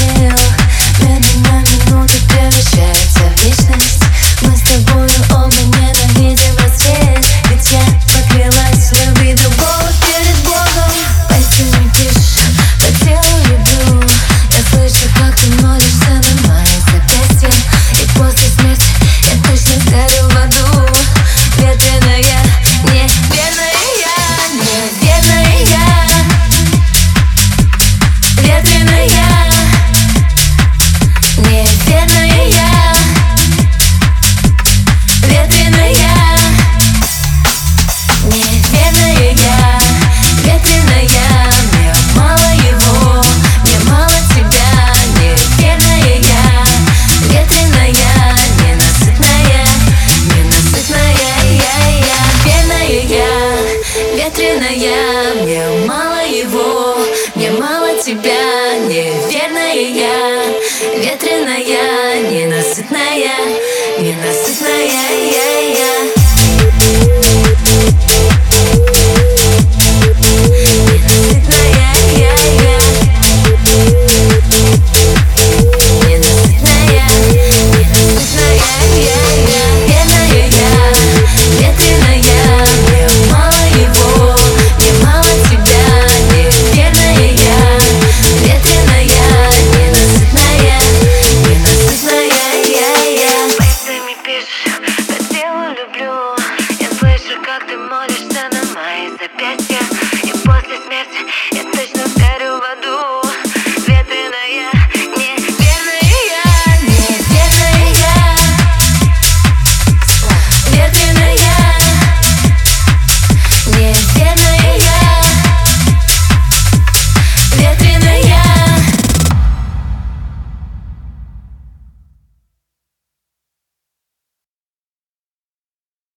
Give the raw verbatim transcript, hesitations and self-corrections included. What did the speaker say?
сил. Медленно минуты превращаются в вечность. Мы с тобою оба ненавидим расцвет. Ведь я поклялась любви другого перед Богом. Пальцами пишешь, по телу люблю. Я слышу, как ты молишься на мои запястья. И после смерти я точно сгорю в аду. Ветреная, неверная я, неверная я. Ветреная, неверная я. Ветреная, неверная я. Ветреная, мне мало его, мне мало тебя. Неверная я. Ветреная, ненасытная, ненасытная я, я. Верная я. Ветреная, мне мало его, мне мало тебя. Неверная я. Ветреная, ненасытная, ненасытная я, я. Как ты молишься на мои запястья.